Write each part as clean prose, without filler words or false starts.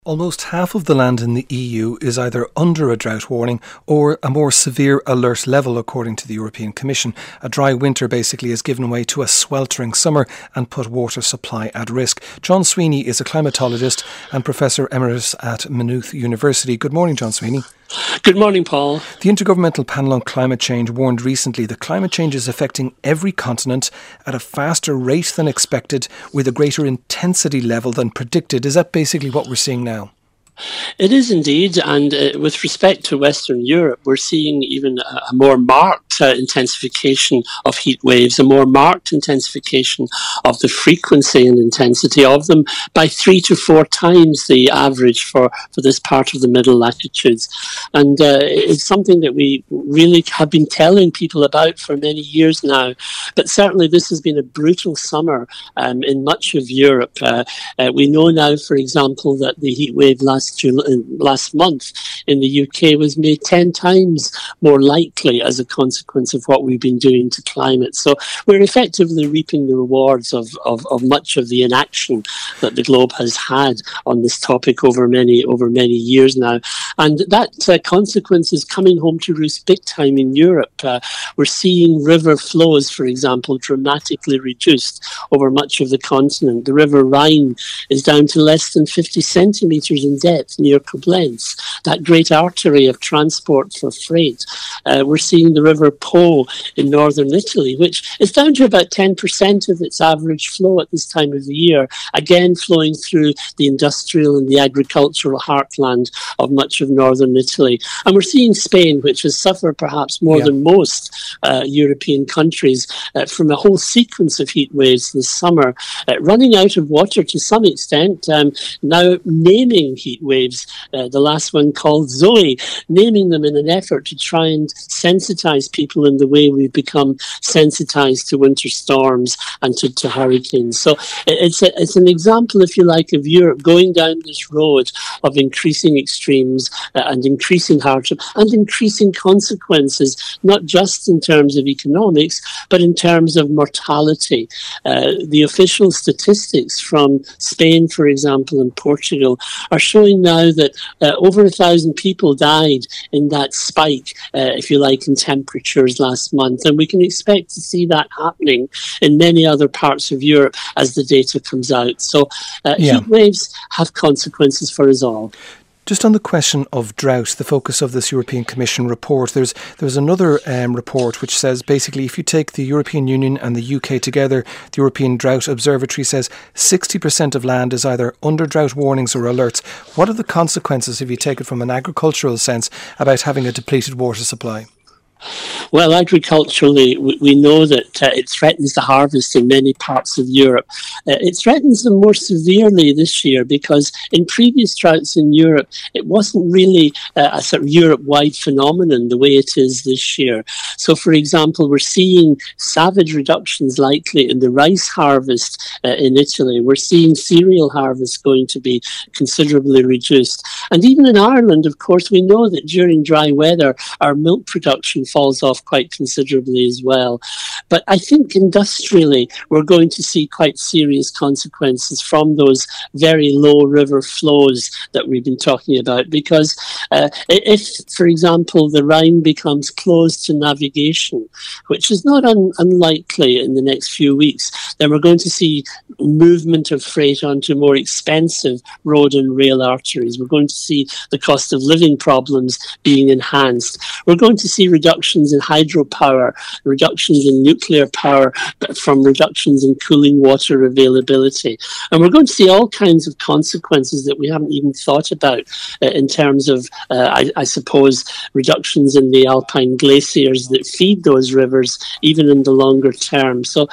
Almost half of the land in the EU is either under a drought warning or a more severe alert level, according to the European Commission. A dry winter basically has given way to a sweltering summer and put water supply at risk. John Sweeney is a climatologist and Professor Emeritus at Maynooth University. Good morning, John Sweeney. Good morning, Paul. The Intergovernmental Panel on Climate Change warned recently that climate change is affecting every continent at a faster rate than expected, with a greater intensity level than predicted. Is that basically what we're seeing now? It is indeed, and with respect to Western Europe, we're seeing even a more marked intensification of heat waves, a more marked intensification of the frequency and intensity of them by 3 to 4 times the average for this part of the middle latitudes. And it's something that we really have been telling people about for many years now. But certainly this has been a brutal summer in much of Europe. We know now, for example, that the heat wave last month in the UK was made 10 times more likely as a consequence of what we've been doing to climate. So we're effectively reaping the rewards of much of the inaction that the globe has had on this topic over many years now. And that consequence is coming home to roost big time in Europe. We're seeing river flows, for example, dramatically reduced over much of the continent. The River Rhine is down to less than 50 centimetres in depth near Koblenz, that great artery of transport for freight. We're seeing the River Po in northern Italy, which is down to about 10% of its average flow at this time of the year, again flowing through the industrial and the agricultural heartland of much of northern Italy. And we're seeing Spain, which has suffered perhaps more than most European countries from a whole sequence of heat waves this summer, running out of water to some extent, now naming heat waves, the last one called Zoe, naming them in an effort to try and sensitize people in the way we've become sensitized to winter storms and to hurricanes. So it's an example, if you like, of Europe going down this road of increasing extremes and increasing hardship and increasing consequences, not just in terms of economics, but in terms of mortality. The official statistics from Spain, for example, and Portugal are showing now that over 1,000 people died in that spike, if you like, in temperatures last month. And we can expect to see that happening in many other parts of Europe as the data comes out. So heat waves have consequences for us all. Just on the question of drought, the focus of this European Commission report, there's another report which says basically if you take the European Union and the UK together, the European Drought Observatory says 60% of land is either under drought warnings or alerts. What are the consequences, if you take it from an agricultural sense, about having a depleted water supply? Well, agriculturally, we know that it threatens the harvest in many parts of Europe. It threatens them more severely this year because in previous droughts in Europe, it wasn't really a sort of Europe-wide phenomenon the way it is this year. So, for example, we're seeing savage reductions likely in the rice harvest in Italy. We're seeing cereal harvest going to be considerably reduced. And even in Ireland, of course, we know that during dry weather, our milk production falls off quite considerably as well. But I think industrially we're going to see quite serious consequences from those very low river flows that we've been talking about, because if, for example, the Rhine becomes closed to navigation, which is not unlikely in the next few weeks, then we're going to see movement of freight onto more expensive road and rail arteries. We're going to see the cost of living problems being enhanced. We're going to see reductions in hydropower, reductions in nuclear power from reductions in cooling water availability. And we're going to see all kinds of consequences that we haven't even thought about in terms of, I suppose, reductions in the alpine glaciers that feed those rivers, even in the longer term. So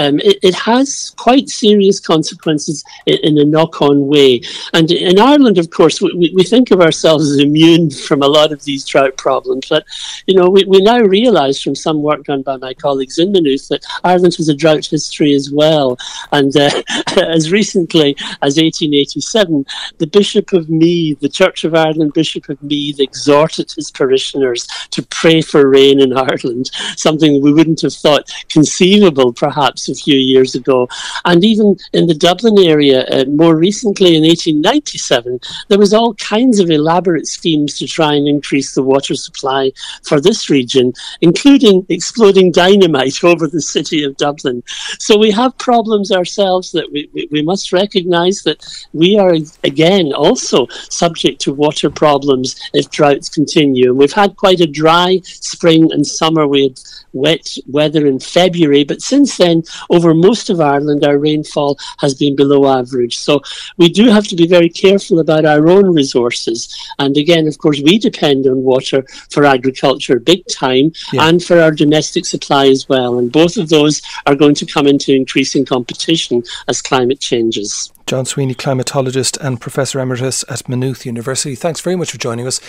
it has quite serious consequences in a knock-on way. And in Ireland, of course, we think of ourselves as immune from a lot of these drought problems, but, you know, we now realise from some work done by my colleagues in Maynooth that Ireland has a drought history as well. And as recently as 1887, the Bishop of Meath, the Church of Ireland Bishop of Meath, exhorted his parishioners to pray for rain in Ireland, something we wouldn't have thought conceivable perhaps a few years ago. And even in the Dublin area, more recently in 1897, there was all kinds of elaborate schemes to try and increase the water supply for this region, including exploding dynamite over the city of Dublin. So we have problems ourselves that we must recognise that we are, again, also subject to water problems if droughts continue. And we've had quite a dry spring and summer. We had wet weather in February, but since then, over most of Ireland, our rainfall has been below average. So we do have to be very careful about our own resources. And again, of course, we depend on water for agriculture big time, and for our domestic supply as well. And both of those are going to come into increasing competition as climate changes. John Sweeney, climatologist and Professor Emeritus at Maynooth University. Thanks very much for joining us.